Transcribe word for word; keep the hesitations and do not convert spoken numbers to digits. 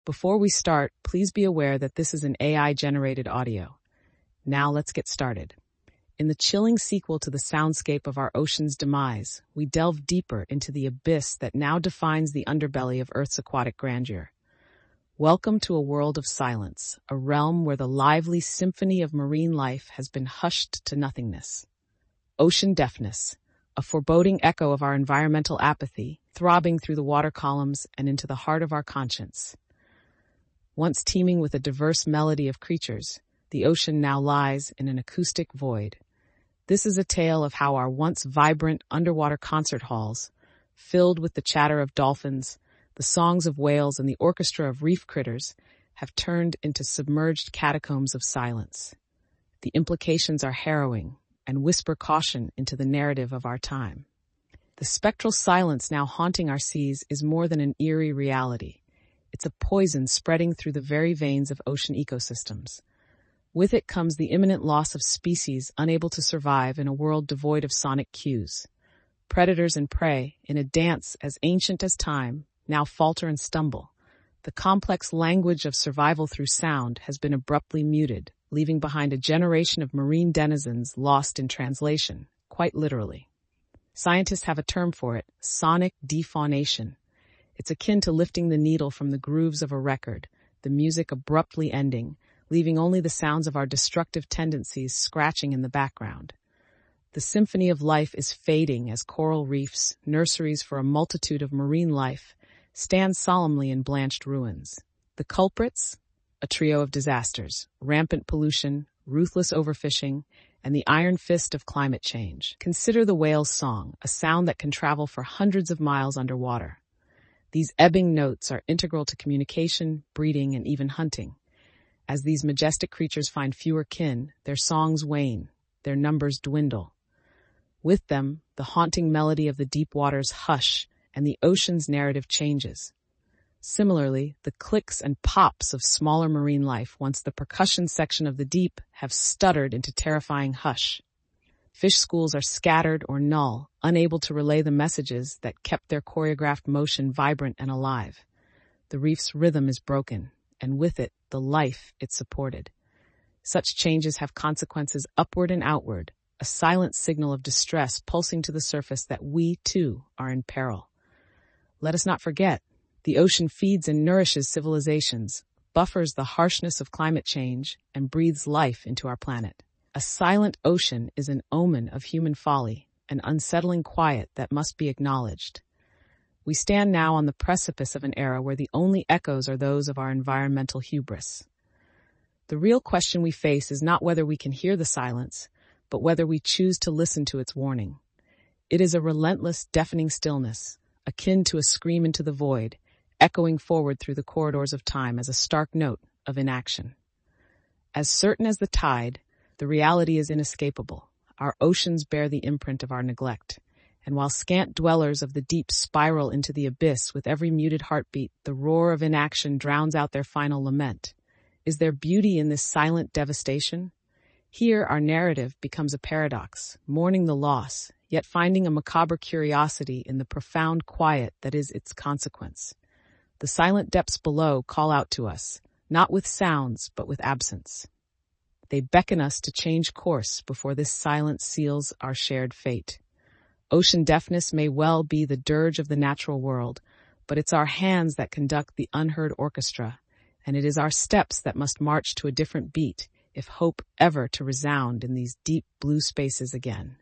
Before we start, please be aware that this is an A I-generated audio. Now let's get started. In the chilling sequel to the soundscape of our ocean's demise, we delve deeper into the abyss that now defines the underbelly of Earth's aquatic grandeur. Welcome to a world of silence, a realm where the lively symphony of marine life has been hushed to nothingness. Ocean deafness, a foreboding echo of our environmental apathy, throbbing through the water columns and into the heart of our conscience. Once teeming with a diverse melody of creatures, the ocean now lies in an acoustic void. This is a tale of how our once vibrant underwater concert halls, filled with the chatter of dolphins, the songs of whales, and the orchestra of reef critters, have turned into submerged catacombs of silence. The implications are harrowing and whisper caution into the narrative of our time. The spectral silence now haunting our seas is more than an eerie reality. It's a poison spreading through the very veins of ocean ecosystems. With it comes the imminent loss of species unable to survive in a world devoid of sonic cues. Predators and prey, in a dance as ancient as time, now falter and stumble. The complex language of survival through sound has been abruptly muted, leaving behind a generation of marine denizens lost in translation, quite literally. Scientists have a term for it: sonic defaunation. It's akin to lifting the needle from the grooves of a record, the music abruptly ending, leaving only the sounds of our destructive tendencies scratching in the background. The symphony of life is fading as coral reefs, nurseries for a multitude of marine life, stand solemnly in blanched ruins. The culprits? A trio of disasters: rampant pollution, ruthless overfishing, and the iron fist of climate change. Consider the whale's song, a sound that can travel for hundreds of miles underwater. These ebbing notes are integral to communication, breeding, and even hunting. As these majestic creatures find fewer kin, their songs wane, their numbers dwindle. With them, the haunting melody of the deep waters hush, and the ocean's narrative changes. Similarly, the clicks and pops of smaller marine life, once the percussion section of the deep, have stuttered into terrifying hush. Fish schools are scattered or null, unable to relay the messages that kept their choreographed motion vibrant and alive. The reef's rhythm is broken, and with it, the life it supported. Such changes have consequences upward and outward, a silent signal of distress pulsing to the surface that we, too, are in peril. Let us not forget, the ocean feeds and nourishes civilizations, buffers the harshness of climate change, and breathes life into our planet. A silent ocean is an omen of human folly, an unsettling quiet that must be acknowledged. We stand now on the precipice of an era where the only echoes are those of our environmental hubris. The real question we face is not whether we can hear the silence, but whether we choose to listen to its warning. It is a relentless, deafening stillness, akin to a scream into the void, echoing forward through the corridors of time as a stark note of inaction. As certain as the tide, the reality is inescapable. Our oceans bear the imprint of our neglect. And while scant dwellers of the deep spiral into the abyss with every muted heartbeat, the roar of inaction drowns out their final lament. Is there beauty in this silent devastation? Here, our narrative becomes a paradox, mourning the loss, yet finding a macabre curiosity in the profound quiet that is its consequence. The silent depths below call out to us, not with sounds, but with absence. They beckon us to change course before this silence seals our shared fate. Ocean deafness may well be the dirge of the natural world, but it's our hands that conduct the unheard orchestra, and it is our steps that must march to a different beat if hope ever to resound in these deep blue spaces again.